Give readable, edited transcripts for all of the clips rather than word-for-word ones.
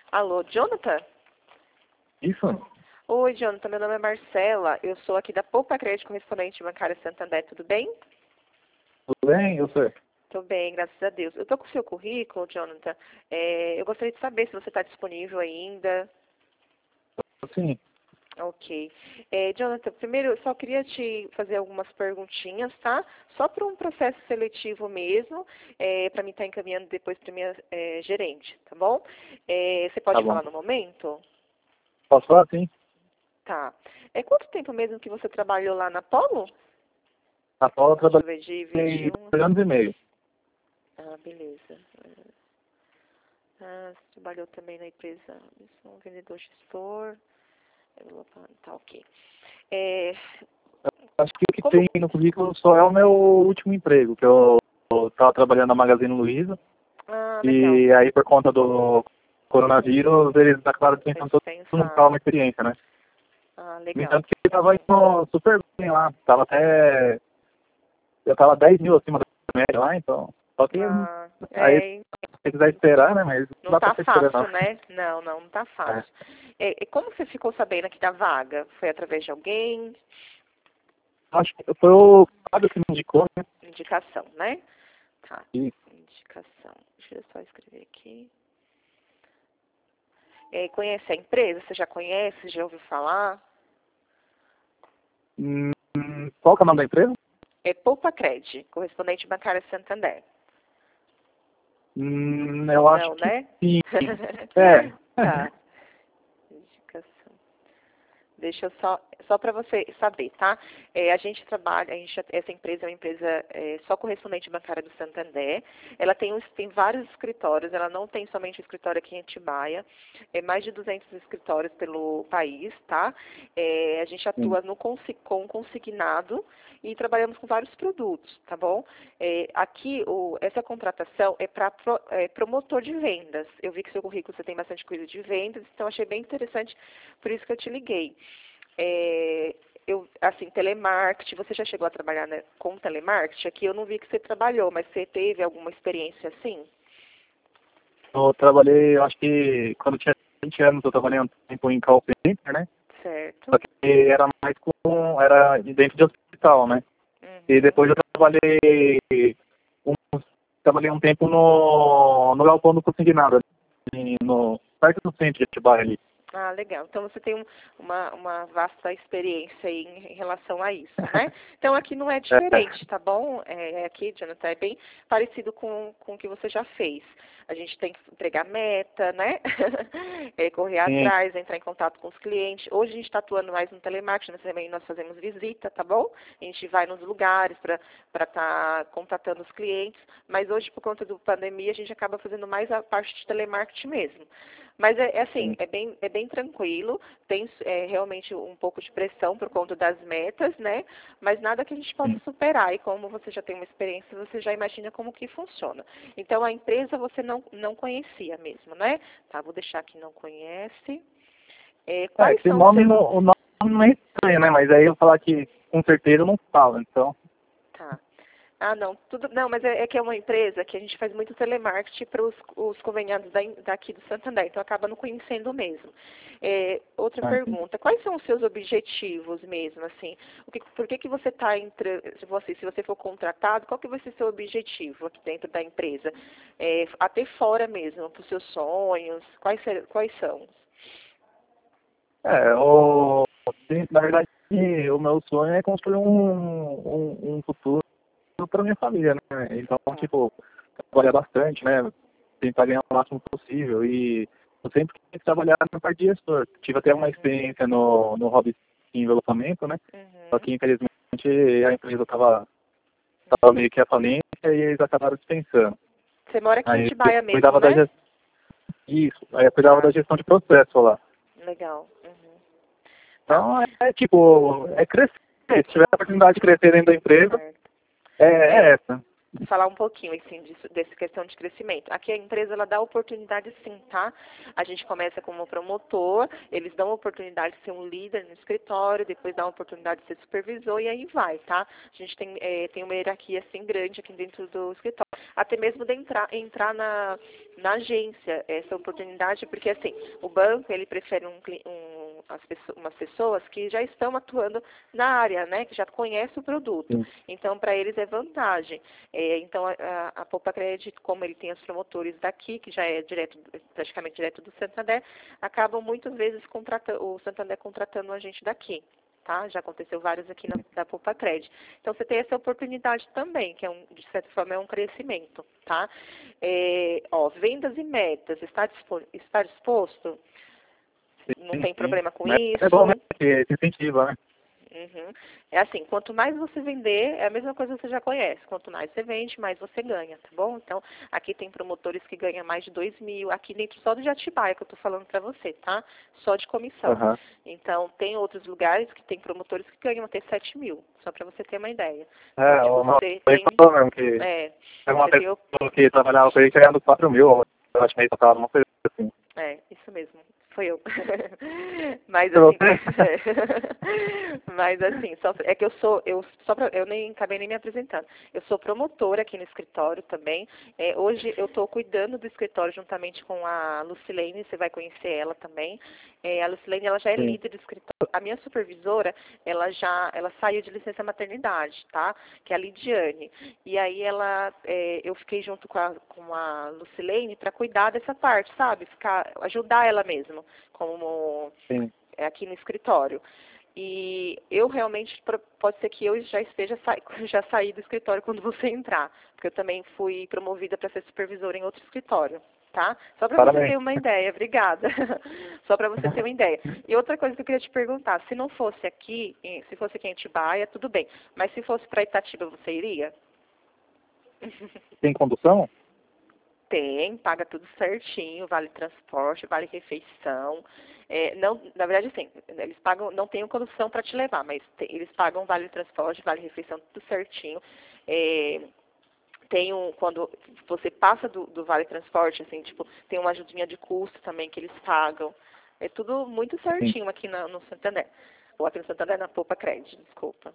Alô, Jonathan? Isso? Oi, Jonathan, meu nome é Marcela, eu sou aqui da Poupa Crédito Correspondente Bancária Santander, tudo bem? Tudo bem, eu sou? Tô bem, graças a Deus. Eu tô com o seu currículo, Jonathan, eu gostaria de saber se você está disponível ainda. Sim. Ok. Jonathan, primeiro eu só queria te fazer algumas perguntinhas, tá? Só para um processo seletivo mesmo, para mim estar encaminhando depois para minha gerente, tá bom? Você Tá pode bom. falar no momento? Posso falar? Sim. Tá. Quanto tempo mesmo que você trabalhou lá na Polo? Na Paula eu Deixa eu trabalhei ver, de 21. 2 anos e meio. Ah, beleza. Você trabalhou também na empresa, um vendedor gestor. Tá, ok. É, Acho que o que como... tem no currículo só é o meu último emprego, que eu estava trabalhando na Magazine Luiza. Ah, legal. E aí, por conta do coronavírus, eles acabaram dispensando todo mundo para Dispensaram. uma experiência, né? Ah, No legal. entanto, que estava indo super bem lá. Eu estava 10 mil acima da média lá, então. Só que Ah, aí, se você quiser esperar, né? Mas não não dá para tá você esperar, não. fácil, né? Não tá É. fácil. E como você ficou sabendo aqui da vaga? Foi através de alguém? Acho que foi o Fábio que me indicou, né? Indicação, né? Tá. E, Indicação. Deixa eu só escrever aqui. Conhece a empresa? Você já conhece? Já ouviu falar? qual que é o nome da empresa? Poupa Cred, correspondente bancária Santander. Eu acho Não, que né? sim. É. Tá. Indicação. Deixa eu só para você saber, tá? A gente trabalha, essa empresa é uma empresa só correspondente bancária do Santander. Ela tem vários escritórios, ela não tem somente um escritório aqui em Atibaia, mais de 200 escritórios pelo país, tá? A gente Sim. atua com consignado e trabalhamos com vários produtos, tá bom? Aqui, essa contratação é para promotor de vendas. Eu vi que seu currículo você tem bastante coisa de vendas, então achei bem interessante, por isso que eu te liguei. Assim, telemarketing, você já chegou a trabalhar, né, com telemarketing? Aqui eu não vi que você trabalhou, mas você teve alguma experiência assim? Eu trabalhei, eu acho que quando eu tinha 20 anos, eu trabalhei um tempo em call center, né? Só Certo. que era dentro de hospital, né? E Uhum. depois eu trabalhei um tempo no galpão do consignado, ali, perto do centro de Atibaia ali. Ah, legal. Então você tem uma vasta experiência aí em relação a isso, né? Então aqui não é diferente, tá bom? Aqui, Jonathan, é bem parecido com o que você já fez. A gente tem que entregar meta, né? Correr Sim, atrás, entrar em contato com os clientes. Hoje a gente está atuando mais no telemarketing, mas também nós fazemos visita, tá bom? A gente vai nos lugares para estar contatando os clientes, mas hoje, por conta da pandemia, a gente acaba fazendo mais a parte de telemarketing mesmo. Mas assim, sim. é bem tranquilo, tem realmente um pouco de pressão por conta das metas, né? Mas nada que a gente possa Sim. superar. E como você já tem uma experiência, você já imagina como que funciona. Então, a empresa você não conhecia mesmo, né? Tá, vou deixar aqui não conhece. Quais Esse são os nome, seus... o nome não é estranho, né? Mas aí eu falar que com certeza eu não falo, então. Tá. Ah, não, não, mas é que é uma empresa que a gente faz muito telemarketing para os conveniados daqui do Santander, então acaba não conhecendo mesmo. Outra Entendi. pergunta, quais são os seus objetivos mesmo, assim? Por que você está se você for contratado, qual que vai ser seu objetivo aqui dentro da empresa? Até fora mesmo, para os seus sonhos, quais são? É, o, na verdade, o meu sonho é construir um futuro para minha família, né? Então, Tá. tipo, trabalhar bastante, né? Tentar ganhar o máximo possível. E eu sempre quis trabalhar na parte de gestor. Tive até uma Uhum. experiência no hobby de envelopamento, né? Só Uhum. que, infelizmente, a empresa estava meio que à falência e eles acabaram dispensando. Você mora aqui em Aí eu Atibaia mesmo, cuidava da né? gestão. Isso, aí eu cuidava da Tá, gestão de processo lá. legal. Uhum. Tá. Então, tipo, é crescer. Se tiver a oportunidade de crescer dentro da empresa, Certo. é essa. falar um pouquinho assim, dessa questão de crescimento. Aqui a empresa ela dá oportunidade sim, tá? A gente começa como promotor, eles dão a oportunidade de ser um líder no escritório, depois dá a oportunidade de ser supervisor e aí vai, tá? A gente tem uma hierarquia assim grande aqui dentro do escritório. Até mesmo de entrar na agência, essa oportunidade, porque assim, o banco ele prefere umas pessoas que já estão atuando na área, né? Que já conhecem o produto. Sim. Então, para eles é vantagem. Então, a Poupa Crédito, como ele tem os promotores daqui, que já é praticamente direto do Santander, acabam muitas vezes o Santander contratando a gente daqui. Tá? Já aconteceu vários aqui da Poupa Crédito. Então, você tem essa oportunidade também, que de certa forma é um crescimento. Tá? Vendas e metas, está disposto? Não Sim, tem sim. problema com Mas isso? é bom, né? Porque te incentiva, né? Uhum. É assim, quanto mais você vender, é a mesma coisa que você já conhece. Quanto mais você vende, mais você ganha, tá bom? Então, aqui tem promotores que ganham mais de 2.000, aqui dentro só do Atibaia que eu tô falando pra você, tá? Só de comissão. Aham. Então, tem outros lugares que tem promotores que ganham até 7.000, só pra você ter uma ideia. É, Então, tipo, o meu você pai tem... falou mesmo que é uma Você tem... pessoa que trabalhava com ele ganhando 4.000, eu acho que ele tocava uma coisa assim. Isso mesmo. Foi eu. Mas Pra assim, você? mas assim, eu nem acabei nem me apresentando. Eu sou promotora aqui no escritório também. Hoje eu estou cuidando do escritório juntamente com a Lucilene, você vai conhecer ela também. A Lucilene, ela já é Sim. líder do escritório. A minha supervisora, ela saiu de licença maternidade, tá? Que é a Lidiane. E aí eu fiquei junto com a Lucilene para cuidar dessa parte, sabe? Ajudar ela mesmo, como Sim. aqui no escritório. E eu realmente, pode ser que eu já saí do escritório quando você entrar, porque eu também fui promovida para ser supervisora em outro escritório, tá? Só para você Parabéns. ter uma ideia, obrigada. Só para você ter uma ideia. E outra coisa que eu queria te perguntar, se não fosse aqui, se fosse aqui em Atibaia, tudo bem, mas se fosse para Itatiba, você iria? Tem condução? Tem, paga tudo certinho, vale transporte, vale refeição. Não, na verdade, assim, eles pagam, não tem condução para te levar, mas eles pagam vale transporte, vale refeição, tudo certinho. Quando você passa do vale transporte, assim, tipo, tem uma ajudinha de custo também que eles pagam. É tudo muito Sim. certinho aqui no Santander. Ou aqui no Santander, na Poupa Crédito, desculpa.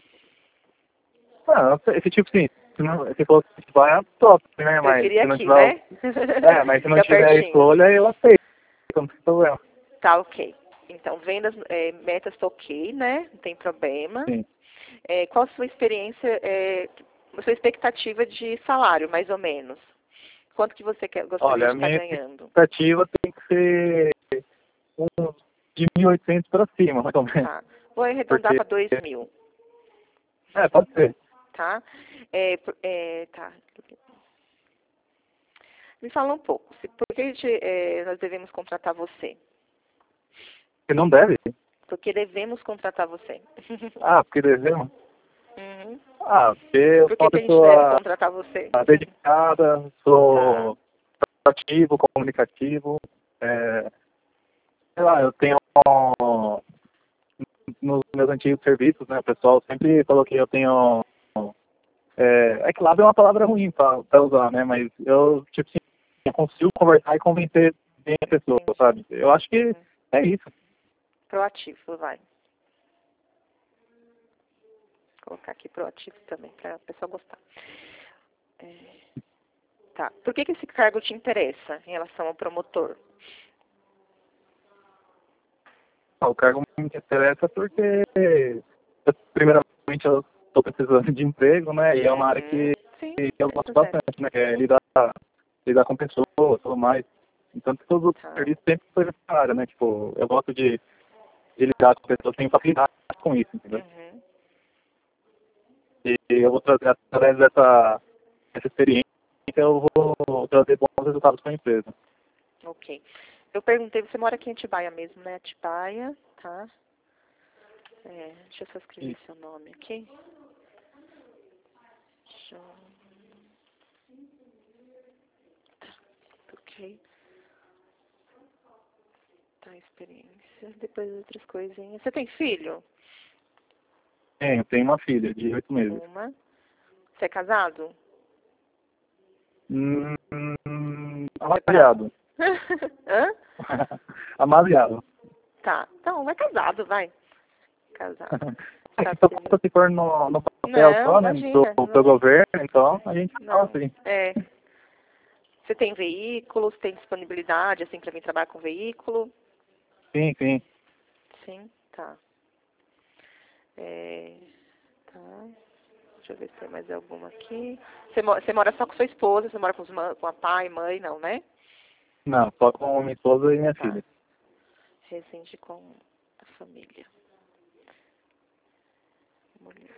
Ah, esse tipo sim. Se fosse vai é top, né? Mas Preferia se não aqui, tiver. né? Mas se não Fica tiver pertinho. escolha, eu aceito. Não tem problema. Tá ok. Então, vendas, metas tá ok, né? Não tem problema. Sim. Qual a sua experiência, a sua expectativa de salário, mais ou menos? Quanto que você gostaria Olha, de a estar minha ganhando? expectativa tem que ser de 1.800 para cima, mais ou menos. Tá. Vou arredondar Porque, para 2.000, pode ser. tá? Tá. Me fala um pouco. Por que nós devemos contratar você? Porque não deve. Porque devemos contratar você. Porque devemos. Uhum. Porque eu Por sou uma que a gente deve pessoa contratar você? dedicada, Tá. sou ativo, comunicativo. Sei lá, eu tenho nos meus antigos serviços, né, o pessoal sempre falou que eu tenho. Que lábio é uma palavra ruim para usar, né? Mas eu, tipo assim, eu consigo conversar e convencer bem a pessoa, Entendi. sabe? Eu acho que é isso. Proativo, vai. Vou colocar aqui proativo também, para a pessoa gostar. Tá. Por que esse cargo te interessa em relação ao promotor? O cargo me interessa porque, primeiramente, eu estou precisando de emprego, né? E é uma área Uhum. que Sim, eu é gosto sincero. bastante, né? Que é lidar com pessoas e tudo mais. Então, todos os outros Tá. serviços sempre foi nessa área, né? Tipo, eu gosto de lidar com pessoas, tenho facilidade com isso, entendeu? Uhum. E eu vou trazer, através dessa experiência, eu vou trazer bons resultados para a empresa. Ok. Eu perguntei, você mora aqui em Atibaia mesmo, né? Atibaia, tá? Deixa eu só escrever Isso. seu nome aqui. Jo- Tá, ok. Tá, experiência. Depois outras coisinhas. Você tem filho? Tenho uma filha de 8 meses. Uma. Você é casado? Amaliado. Hã? Amaliado. Tá. Então, vai casado, vai. Casado. É que só falta se for no papel Não, só, né? imagina. Do governo, então a gente fala Não. assim. É. Você tem veículo? Você tem disponibilidade, assim, para vir trabalhar com veículo? Sim, sim. Sim, tá. Tá. Deixa eu ver se tem mais alguma aqui. Você mora só com sua esposa? Você mora com a pai, mãe, não, né? Não, só com minha esposa e minha Tá. filha. Resende com a família. Mulher.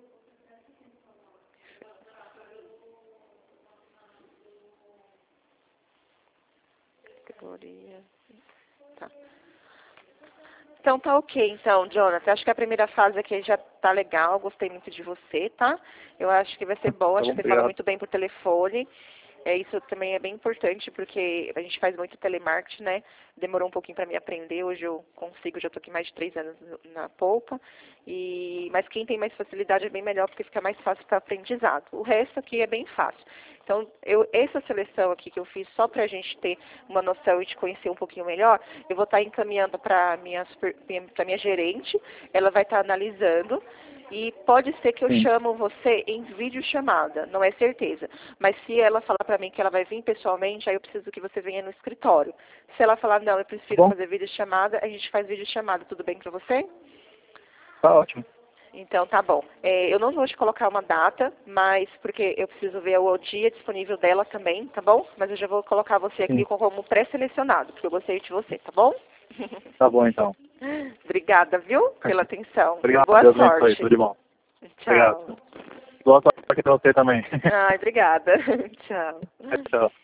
Categoria. Tá. Então tá ok, então, Jonathan. Acho que a primeira fase aqui já tá legal. Gostei muito de você, tá? Eu acho que vai ser bom. Tá Acho bom, que você fala obrigado. muito bem por telefone. Isso também é bem importante, porque a gente faz muito telemarketing, né? Demorou um pouquinho para me aprender. Hoje eu consigo, já estou aqui mais de 3 anos na polpa. Mas quem tem mais facilidade é bem melhor, porque fica mais fácil para aprendizado. O resto aqui é bem fácil. Então, essa seleção aqui que eu fiz só para a gente ter uma noção e te conhecer um pouquinho melhor, eu vou estar encaminhando para minha gerente. Ela vai estar analisando. E pode ser que eu Sim. chamo você em videochamada, não é certeza. Mas se ela falar para mim que ela vai vir pessoalmente, aí eu preciso que você venha no escritório. Se ela falar, não, eu prefiro Bom, fazer videochamada, a gente faz videochamada. Tudo bem para você? tá ótimo. Então, tá bom. Eu não vou te colocar uma data, mas porque eu preciso ver o dia disponível dela também, tá bom? Mas eu já vou colocar você aqui Sim. como pré-selecionado, porque eu gostei de você, tá bom? Tá bom, então. Obrigada, viu, pela atenção. Obrigado, Boa Deus abençoe. sorte. Tudo de bom. Tchau. Obrigado. Boa sorte pra você também. Ai, obrigada. Tchau. Tchau.